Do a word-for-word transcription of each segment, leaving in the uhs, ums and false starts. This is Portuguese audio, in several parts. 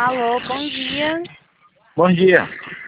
Alô, bom dia. Bom dia.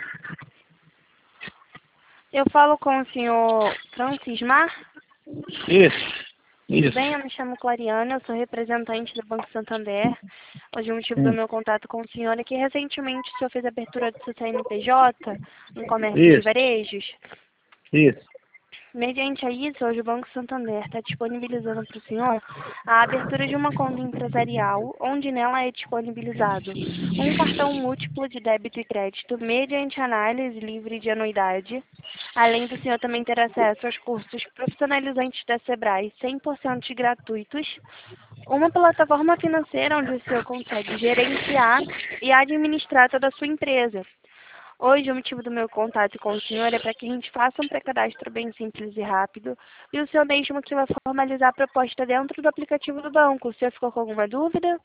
Eu falo com o senhor Francismar. Isso, Tudo isso. bem? Eu me chamo Clariana, eu sou representante do Banco Santander. Hoje o motivo do Hum, meu contato com o senhor é que recentemente o senhor fez a abertura do seu C N P J no comércio de Isso, varejos. isso. Mediante a isso, hoje o Banco Santander está disponibilizando para o senhor a abertura de uma conta empresarial, onde nela é disponibilizado um cartão múltiplo de débito e crédito mediante análise livre de anuidade, além do senhor também ter acesso aos cursos profissionalizantes da Sebrae cem por cento gratuitos, uma plataforma financeira onde o senhor consegue gerenciar e administrar toda a sua empresa. Hoje, o motivo do meu contato com o senhor é para que a gente faça um pré-cadastro bem simples e rápido e o senhor mesmo que vai formalizar a proposta dentro do aplicativo do banco. O senhor ficou com alguma dúvida?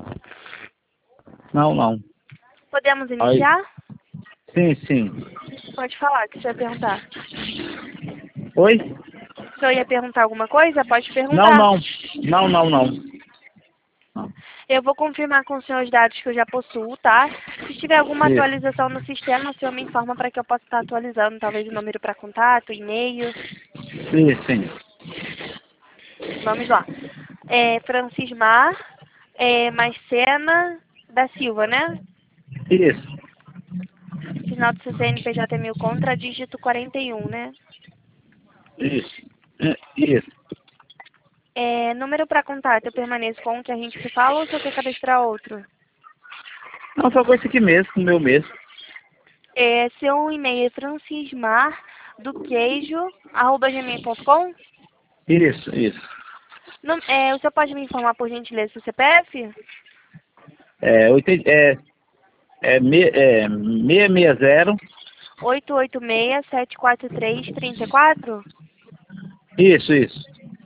Não, não. Podemos Aí, iniciar? sim, sim. Pode falar, que o senhor ia perguntar. Oi? O senhor ia perguntar alguma coisa? Pode Não, perguntar. não. Não, não, não. Não. Eu vou confirmar com o senhor os dados que eu já possuo, tá? Se tiver alguma Isso. atualização no sistema, o senhor me informa para que eu possa estar atualizando, talvez o número para contato, e-mail. Sim, sim. Vamos lá. É Francismar é, Maicena da Silva, né? Isso. Final do seu C N P J é mil contra, dígito quarenta e um, né? Isso. É, Isso. É, número para contato, eu permaneço com o que a gente se fala ou se eu quer cadastrar outro? Não, só com esse aqui mesmo, com o meu mesmo. É, seu e-mail é francismar do queijo, arroba gmail ponto com. Isso, isso. Não, é, o senhor pode me informar por gentileza seu C P F? É, oitenta, é, é, me, é seiscentos e sessenta. oito oito seis, sete quatro três, três quatro? Isso, isso.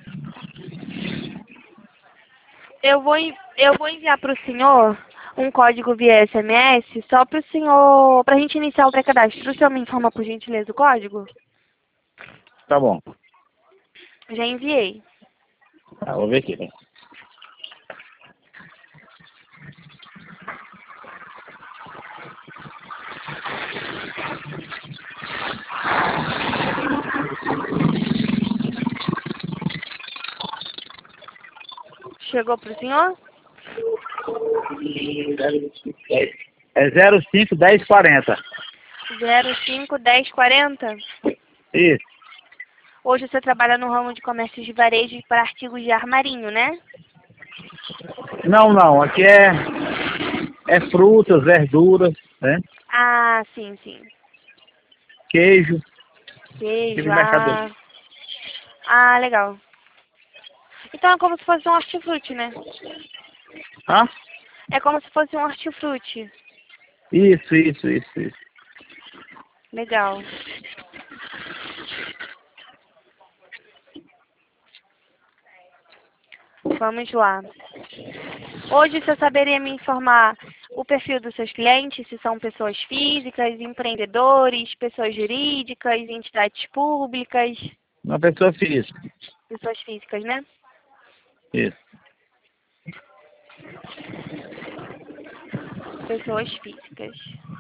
Eu vou, en- eu vou enviar para o senhor um código via S M S, só para o senhor, para a gente iniciar o pré-cadastro. O senhor me informa por gentileza o código? Tá bom. Já enviei. Tá, vou ver aqui, né? Chegou para o senhor? É zero cinco dez quarenta. zero cinco dez quarenta. Isso. Hoje você trabalha no ramo de comércio de varejo para artigos de armarinho, né? Não, não. Aqui é, é frutas, verduras, né? Ah, sim, sim. Queijo. Queijo, Aquele mercadoria. ah. Ah, legal. Então é como se fosse um hortifruti, né? Hã? É como se fosse um hortifruti. Isso, isso, isso, isso. Legal. Vamos lá. Hoje você saberia me informar o perfil dos seus clientes, se são pessoas físicas, empreendedores, pessoas jurídicas, entidades públicas, Uma pessoa física. pessoas físicas, né? Isso. Pessoas físicas.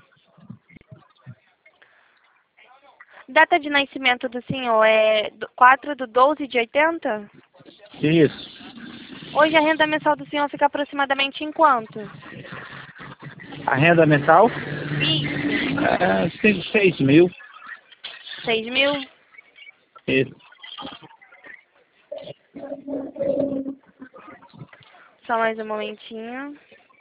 Data de nascimento do senhor é do- quatro de doze de oitenta? Isso. Hoje a renda mensal do senhor fica aproximadamente em quanto? A renda mensal? Isso. É cinco, seis mil. Seis mil? Isso. Só mais um momentinho.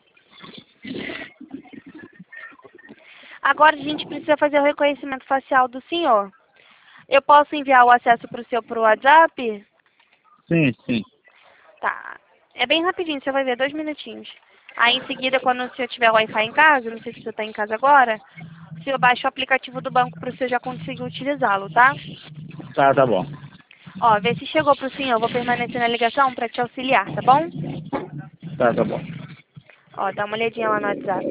Agora a gente precisa fazer o reconhecimento facial do senhor. Eu posso enviar o acesso para o senhor por WhatsApp? Sim, sim. Tá. É bem rapidinho, você vai ver, dois minutinhos. Aí em seguida, quando o senhor tiver Wi-Fi em casa, não sei se você está em casa agora, o senhor baixa o aplicativo do banco para o senhor já conseguir utilizá-lo, tá? Tá, tá bom. Ó, vê se chegou para o senhor. Eu vou permanecer na ligação para te auxiliar, tá bom? Tá, tá bom. Ó, dá uma olhadinha lá no WhatsApp.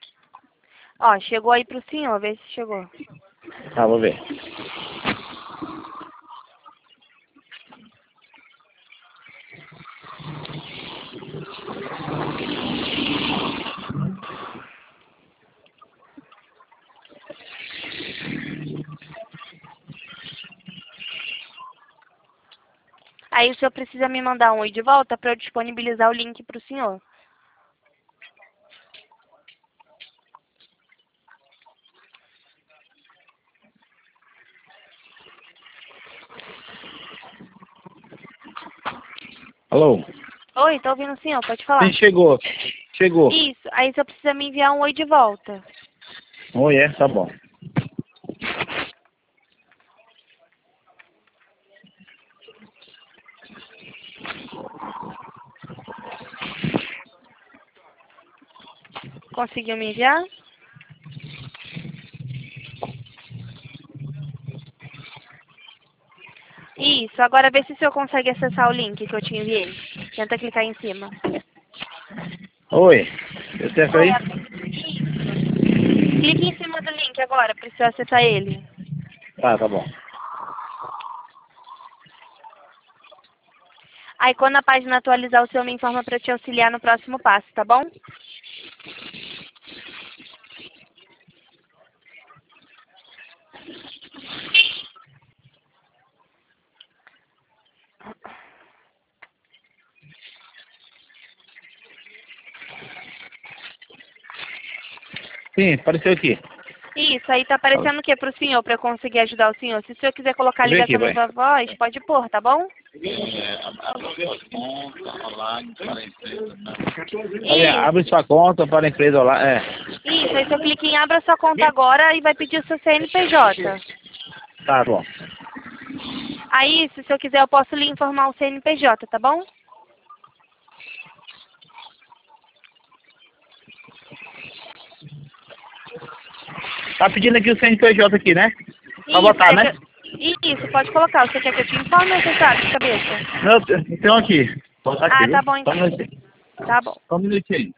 Ó, chegou aí pro senhor, vê se chegou. Tá, vou ver. Aí o senhor precisa me mandar um oi de volta para eu disponibilizar o link para o senhor. Alô? Oi, tô ouvindo o senhor, pode falar. Sim, chegou. Chegou. Isso, aí o senhor precisa me enviar um oi de volta. Oi, é? Tá bom. Conseguiu me enviar? Isso, agora vê se o senhor consegue acessar o link que eu te enviei. Tenta clicar em cima. Oi. Deu certo Oi, aí? a- clique em cima do link agora, para o senhor acessar ele. Tá, tá bom. Aí quando a página atualizar, o senhor me informa para eu te auxiliar no próximo passo, tá bom? Sim, apareceu aqui. Isso, aí tá aparecendo o que pro senhor, para eu conseguir ajudar o senhor? Se o senhor quiser colocar a Vem aqui, ligação vai. viva voz, pode pôr, tá bom? Olha, Isso, abre sua conta para a empresa lá. É. isso, aí o senhor clica em abra sua conta agora e vai pedir o seu C N P J. Tá bom. Aí, se o senhor quiser, eu posso lhe informar o C N P J, tá bom? Tá pedindo aqui o C N P J aqui, né? Pra Isso, botar, quer né? que eu... Isso, pode colocar. Você quer que eu te informe ou você sabe de cabeça? Não, tem tem um aqui. Botar aqui, Ah, viu? tá bom Só então. um minutinho. Tá bom. Só um minutinho.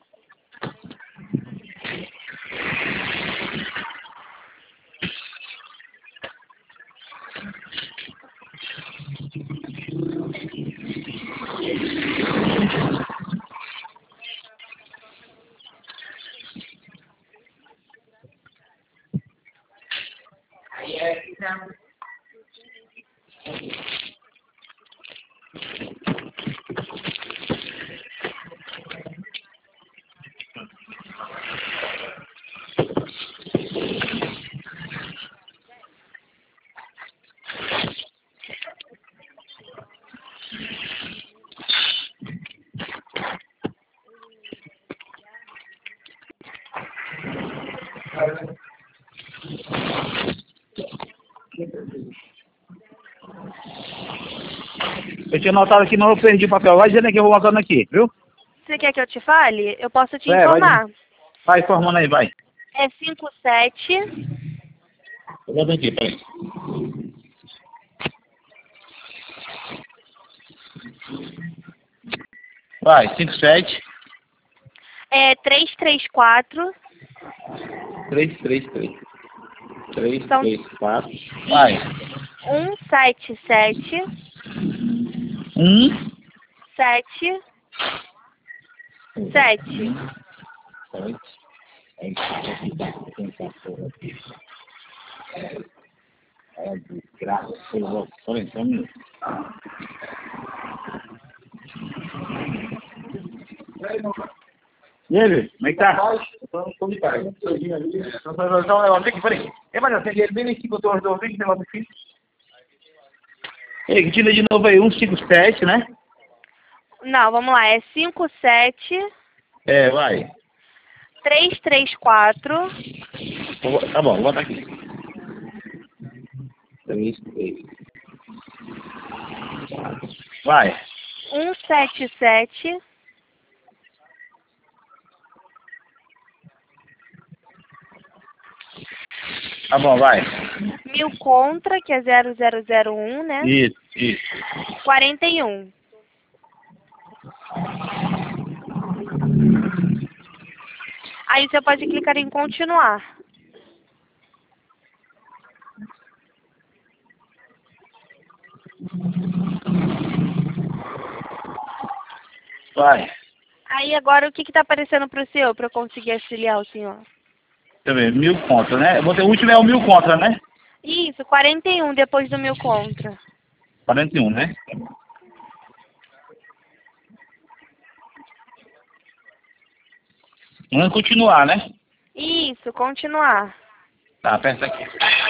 Eu tinha anotado aqui, mas eu perdi o papel. Vai dizendo aqui, eu vou botando aqui, viu? Você quer que eu te fale? Eu posso te É, vai, informar. vai formando aí, vai. É cinco sete Eu boto aqui, peraí. Vai, cinco sete é três três quatro. três três três três São três quatro. Vai. um sete sete um sete sete. É desgraça. Peraí, só um minuto. E aí, Luiz? Como é que tá? Tô de cara. Só um negócio aqui, peraí. É, mas tem dinheiro bem aqui que eu tô resolvendo esse negócio aqui. Ei, tira de novo aí, um cinco sete, né? Não, vamos lá. É cinco sete É, vai. três três quatro Vou- Tá bom, vou botar aqui. três, três. Vai. um sete sete Tá bom, vai. mil contra, que é zero zero zero um, né? Isso, isso. quarenta e um. Aí você pode clicar em continuar. Vai. Aí agora o que que tá aparecendo pro seu, pra eu conseguir auxiliar o senhor? Deixa eu ver, mil contra, né? Você, o último é o mil contra, né? Isso, quarenta e um depois do mil contra. quarenta e um, né? Vamos continuar, né? Isso, continuar. Tá, aperta aqui.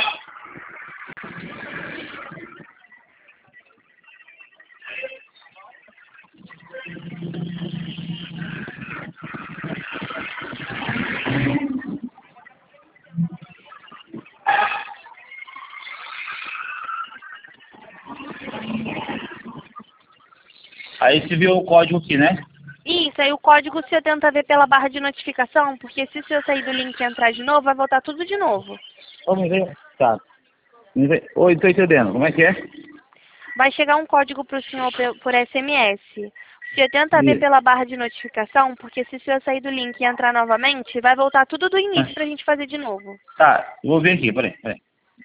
Aí você viu o código aqui, né? Isso, aí o código você tenta ver pela barra de notificação, porque se você sair do link e entrar de novo, vai voltar tudo de novo. Vamos ver. Tá. Oi, tô entendendo. Como é que é? Vai chegar um código pro senhor pe- por S M S. Você tenta ver Isso. pela barra de notificação, porque se você sair do link e entrar novamente, vai voltar tudo do início pra gente fazer de novo. Tá, eu vou ver aqui, peraí, peraí.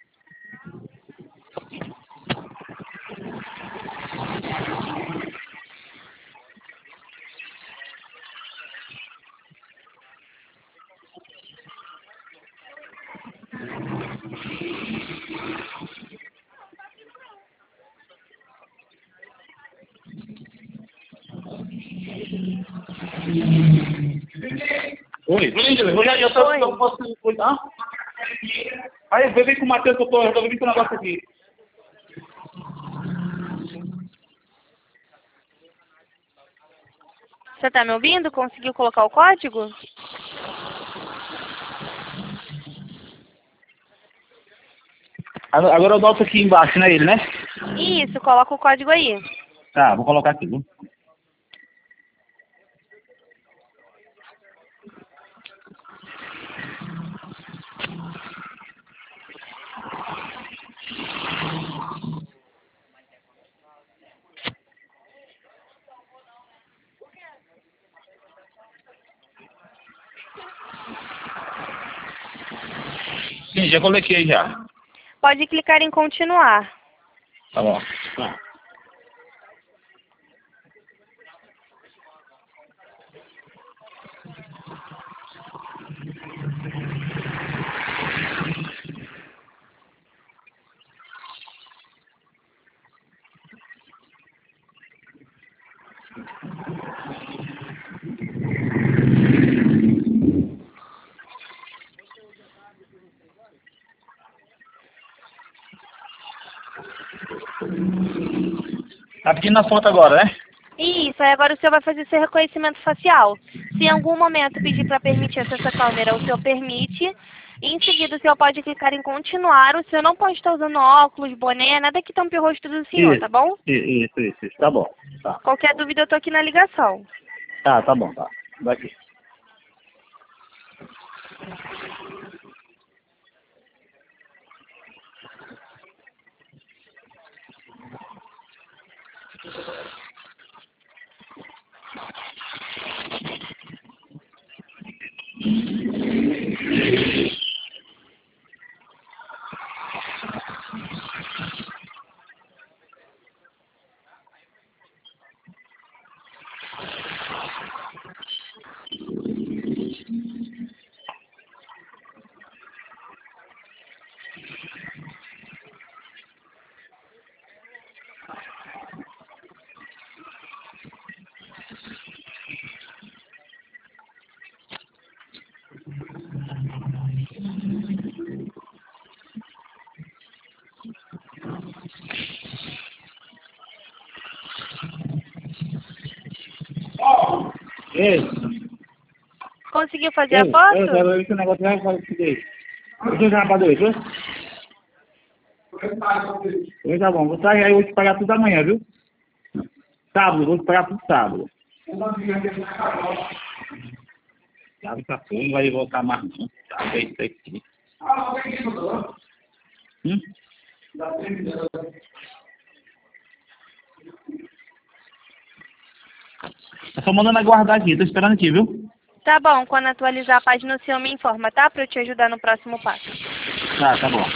Oi, eu já, eu tô, Oi. eu posso, ah? Aí, vem vem com o Matheus que eu tô resolvendo com o negócio aqui. Você tá me ouvindo? Conseguiu colocar o código? Agora agora eu boto aqui embaixo, né, ele, né? Isso, coloca o código aí. Tá, vou colocar aqui, viu? Sim, já coloquei já. Pode clicar em continuar. Tá bom. Tá. Tá pedindo a foto agora, né? Isso, aí agora o senhor vai fazer esse reconhecimento facial. Se em algum momento pedir para permitir acesso à câmera, o senhor permite. E em seguida o senhor pode clicar em continuar. O senhor não pode estar usando óculos, boné, nada que tampe o rosto do senhor, tá Isso, bom? i- isso, isso, isso. Tá bom. Tá, Qualquer dúvida eu tô aqui na ligação. tá, tá bom, tá. Daqui. Ei, Conseguiu fazer a ei, foto? eu quero ver que o negócio vai fazer o seguinte. Deixa eu já pra dois, viu? Hoje tá bom, vou sair aí, eu vou te pagar tudo amanhã, viu? Sábado, vou te pagar tudo sábado. Sábado tá fundo, não vai voltar mais não. Tá feito isso aqui. Hum? Tá só mandando aguardar aqui, tô esperando aqui, viu? Tá bom, quando atualizar a página o senhor me informa, tá? Pra eu te ajudar no próximo passo. Tá, tá bom.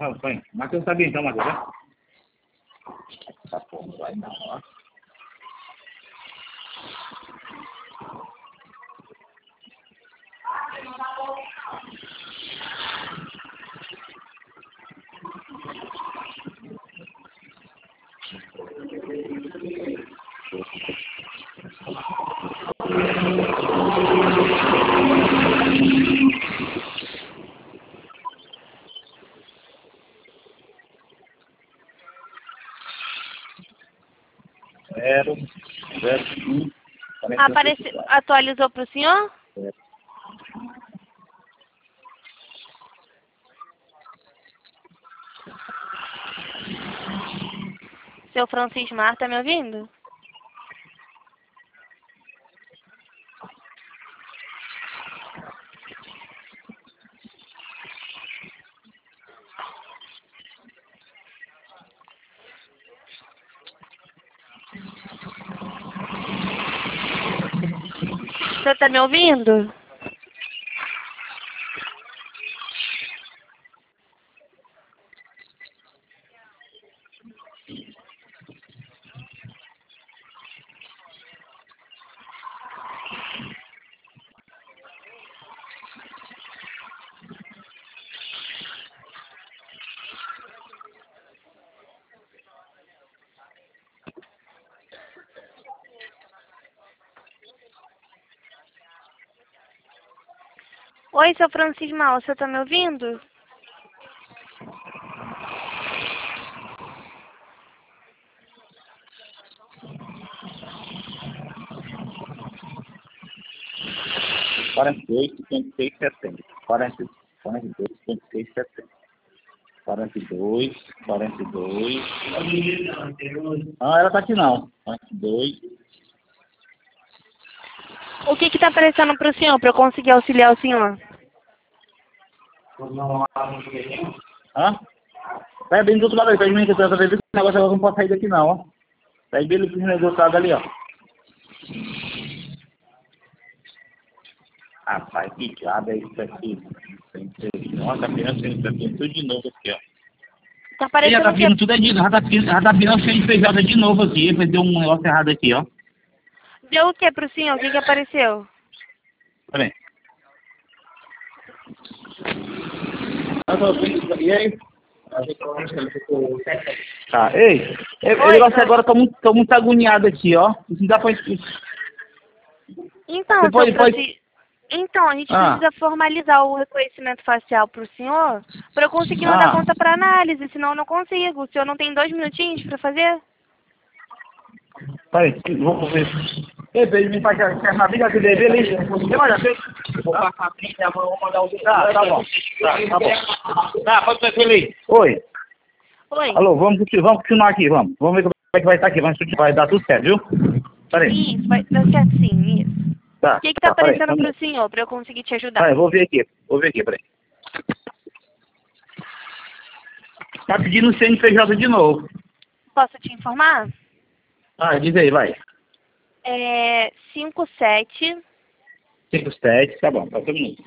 Vamos, põe. Matheus sabia então, Matheus, né? Tá bom, não vai não, ó. Zero, zero, um, Apareceu, atualizou para o senhor? É. Seu Francisco Mar, tá me ouvindo? Você tá me ouvindo? Oi, seu Francisco Mal, você tá me ouvindo? quarenta e dois, cinquenta e seis, setenta. quarenta, quarenta e dois, cinquenta e seis, setenta. quarenta e dois, quarenta e dois. Ah, ela tá aqui não. quarenta e dois. O que que tá aparecendo pro senhor, pra eu conseguir auxiliar o senhor? Hã? Vai bem do outro lado aí, pede mim que eu tô vendo esse negócio agora, não pode sair daqui não, ó. Vai bem do negociado ali, ó. Rapaz, que diabo é isso aqui? Nossa, tá virando, tá virando tudo de novo aqui, ó. Tá Já aparecendo tá o quê? vindo tudo é de, já tá, já tá virando C N P J de novo aqui, vai ter um negócio errado aqui, ó. Deu o que pro senhor? O que que apareceu? Pera aí. E aí? Tá, ei, eu, Oi, eu tá. agora tô muito, tô muito agoniado aqui, ó. Isso não dá pra... Então, Você seu pode, pode... Francisco... Então, a gente Ah, precisa formalizar o reconhecimento facial pro senhor pra eu conseguir mandar a ah, conta pra análise, senão eu não consigo. O senhor não tem dois minutinhos pra fazer? peraí, vamos ver. Ei, Pedro, me faz a briga que deve ali. Olha, eu vou passar a briga, vou mandar o... Tá, tá bom. Tá, tá bom. Tá, pode tranquilo aí. Oi. Oi. Alô, vamos, continuar- vamos continuar aqui, vamos. Vamos ver como é que vai estar aqui, vamos continuar, vai dar tudo certo, viu? Peraí. Isso, vai dar certo sim, isso. Tá, O que que tá tá, peraí. aparecendo Vamos... pro senhor pra eu conseguir te ajudar? Peraí, vou ver aqui, vou ver aqui, peraí. Tá pedindo o C N P J de novo. Posso te informar? Ah, diz aí, vai. É cinco sete cinco sete, tá bom, passa um minuto.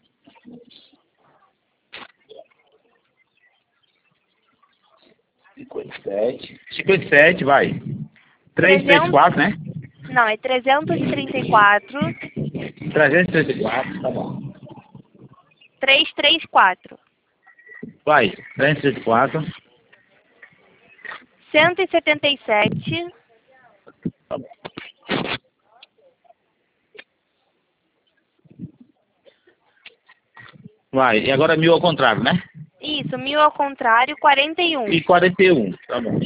cinquenta e sete. cinquenta e sete, vai. trezentos e trinta e quatro, né? Não, é trezentos e trinta e quatro, trezentos e trinta e quatro, tá bom. trezentos e trinta e quatro, Vai, trezentos e trinta e quatro. cento e setenta e sete, Tá bom. Vai, e agora mil ao contrário, né? isso, mil ao contrário, quarenta e um. E quarenta e um, tá bom.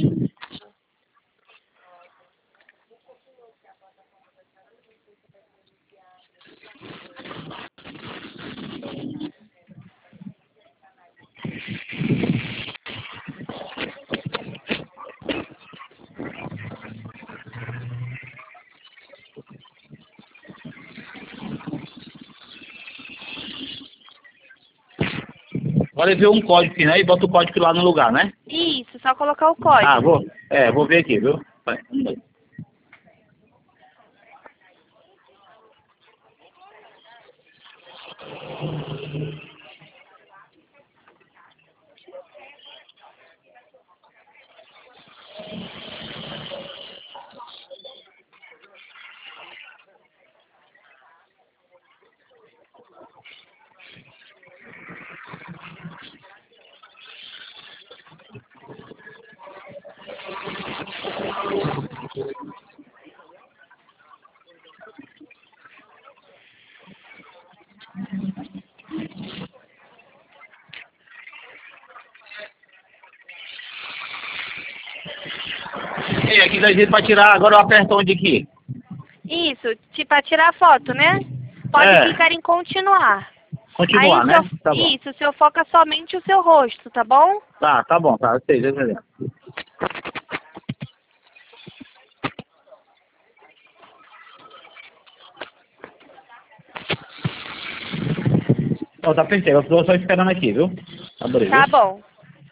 Agora ver um código aqui, né? E bota o código lá no lugar, né? Isso, só colocar o código. Ah, vou, é, vou ver aqui, viu? Vai, vamos ver. aqui da gente pra tirar, agora eu aperto onde aqui? Isso, tipo, para tirar foto, né? Pode É. clicar em continuar. Continuar, Aí, né? seu, Tá bom. isso, o seu foca somente o seu rosto, tá bom? Tá, tá bom, tá. Eu sei, deixa eu ver. Ó, tá perfeito. Eu tô só esperando aqui, viu? Abrir, Tá viu? bom.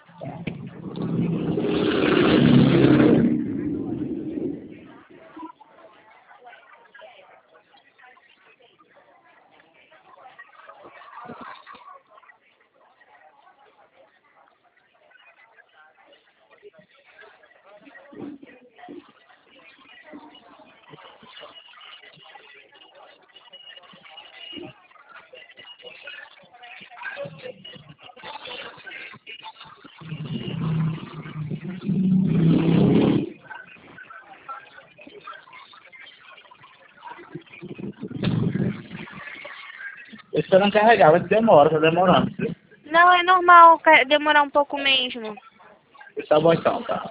Tô esperando carregar, vai demora, tá demorando. Viu? Não, é normal ca- demorar um pouco mesmo. Tá bom então, tá.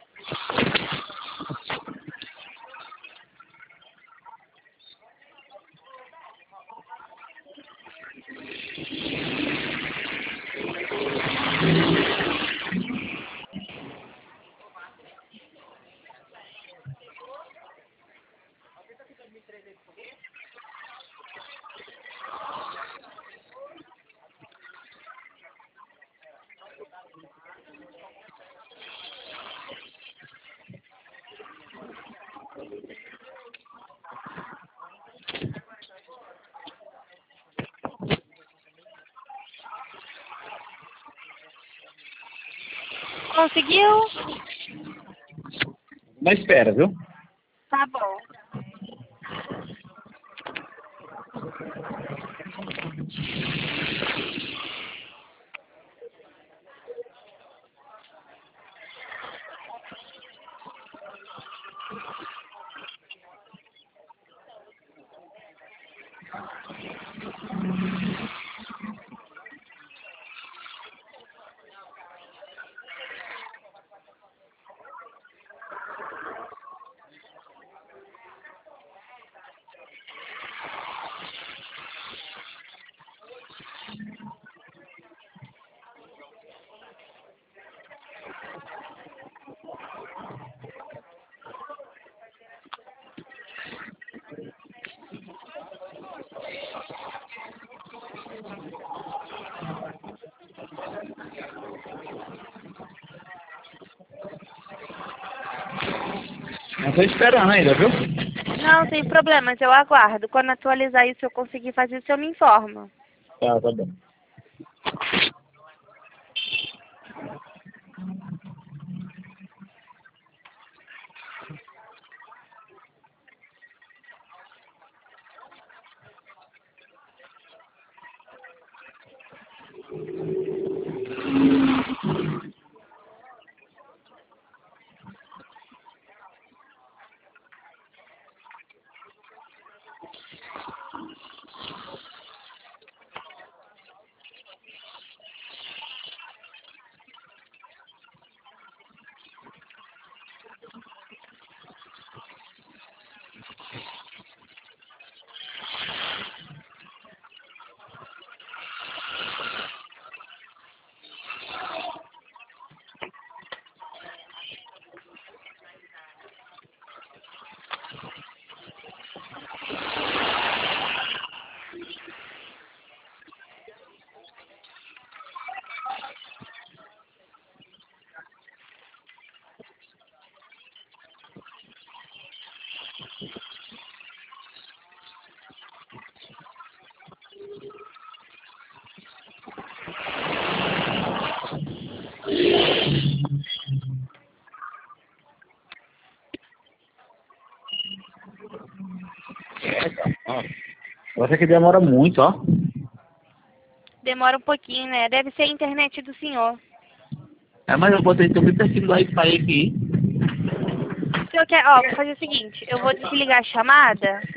Conseguiu? Na espera, viu? Tá bom. Não tô esperando ainda, viu? Não, sem problemas, eu aguardo. Quando atualizar isso, eu conseguir fazer isso, eu me informo. Tá, tá bom. Ó, eu acho que demora muito, ó. Demora um pouquinho, né? Deve ser a internet do senhor. É, mas eu botei tão bem pertinho do Wi-Fi aqui. O senhor quer, ó, vou fazer o seguinte, eu vou desligar a chamada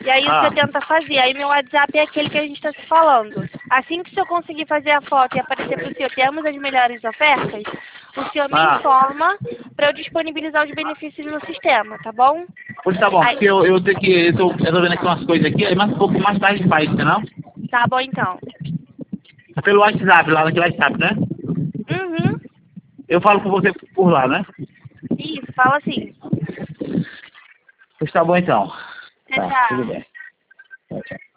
E aí Ah. você tenta fazer. Aí meu WhatsApp é aquele que a gente está se falando. Assim que o senhor conseguir fazer a foto e aparecer para o senhor, temos as melhores ofertas, o senhor me Ah. informa para eu disponibilizar os benefícios no sistema, tá bom? Pois tá bom, Aí- porque eu, eu tenho que. Eu tô, eu tô vendo aqui umas coisas aqui, aí mais um pouco mais tarde faz, não? Tá bom então. É pelo WhatsApp, lá naquele WhatsApp, né? Uhum. Eu falo com você por lá, né? Isso, fala assim. Pois tá bom então. Tchau, Tá, tchau. tudo bem. Tchau, tchau.